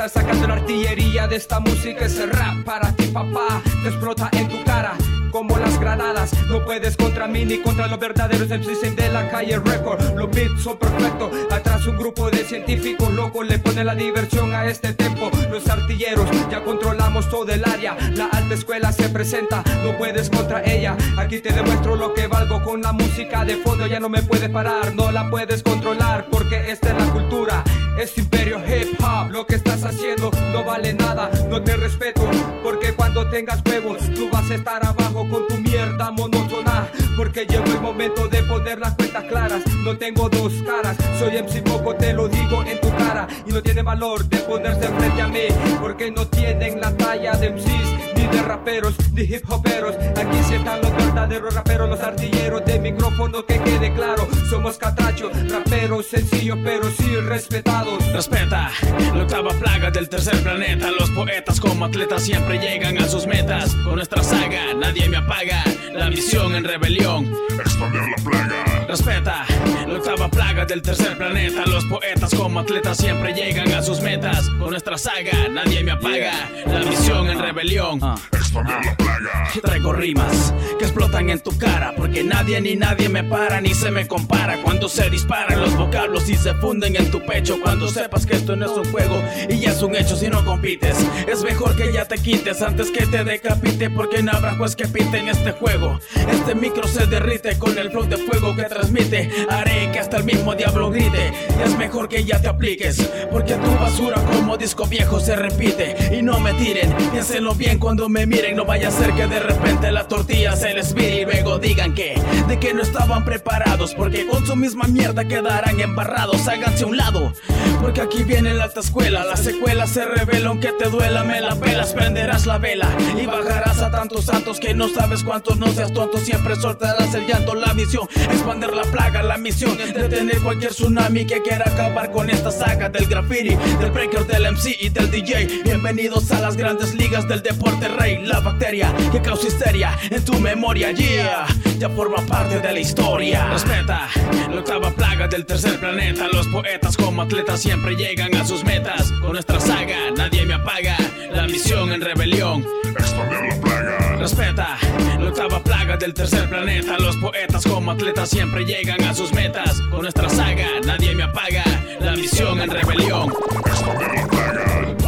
Estás sacando la artillería de esta música. Ese rap para ti, papá, te explota en tu cara como las granadas. No puedes contra mí ni contra los verdaderos MCs de la calle record. Los beats son perfectos. Atrás un grupo de científicos locos le pone la diversión a este tempo. Los artilleros ya controlamos todo el área. La alta escuela se presenta, no puedes contra ella. Aquí te demuestro lo que valgo con la música de fondo. Ya no me puedes parar, no la puedes controlar, porque esta es la cultura. Es imperio hip hop, lo que estás haciendo no vale nada. No te respeto, porque cuando tengas huevos tú vas a estar abajo con tu mierda monótona. Porque llegó el momento de poner las cuentas claras. No tengo dos caras, soy MC Poco, te lo digo en tu cara. Y no tiene valor de ponerse frente a mí, porque no tienen la talla de MCs, ni de raperos, ni hip hoperos. Aquí sí están los verdaderos raperos, los artilleros de micrófono, que quede claro. Somos catrachos, raperos sencillos pero sí respetados. Respeta, la octava plaga del tercer planeta. Los poetas como atletas siempre llegan a sus metas. Con nuestra saga nadie me apaga. La misión en rebelión, expandir la plaga. Respeta, la octava plaga del tercer planeta. Los poetas como atletas siempre llegan a sus metas. Con nuestra saga nadie me apaga. La misión en rebelión, expandir la plaga. Traigo rimas que explotan en tu cara, porque nadie ni nadie me para ni se me compara. Cuando se disparan los vocablos y se funden en tu pecho, cuando sepas que esto no es un juego y ya es un hecho si no compites. Es mejor que ya te quites antes que te decapite, porque no habrá juez que pinte en este juego. Este micro se derrite con el flow de fuego que transmite. Haré que hasta el mismo diablo grite. Y es mejor que ya te apliques, porque tu basura como disco viejo se repite. Y no me tiren, piénsenlo bien cuando me miren. No vaya a ser que de repente la tortilla se les vire y luego digan que de que no estaban preparados, porque con su misma mierda quedarán embarrados. Háganse a un lado, porque aquí viene la alta escuela. La secuela se revela aunque te duela. Me la pelas, prenderás la vela y bajarás a tantos santos que no sabes cuántos. No seas tonto, siempre soltarás el llanto. La visión, expandir la plaga. La misión, detener cualquier tsunami que quiera acabar con esta saga del graffiti, del breaker, del MC y del DJ. Bienvenidos a las grandes ligas del deporte rey. La bacteria que causa histeria en tu memoria, yeah, ya forma parte de la historia. Respeta, la octava plaga del tercer planeta. Los poetas como atletas siempre llegan a sus metas. Con nuestra saga nadie me apaga. La misión en rebelión, expandir la plaga. Respeta, la octava plaga del tercer planeta. Los poetas como atletas siempre llegan a sus metas. Con nuestra saga nadie me apaga. La misión en rebelión, expandir la plaga.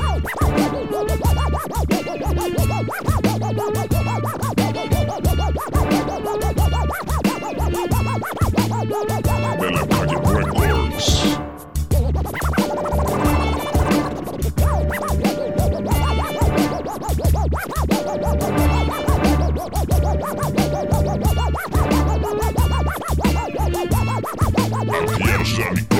De la calle Records. Aquí es la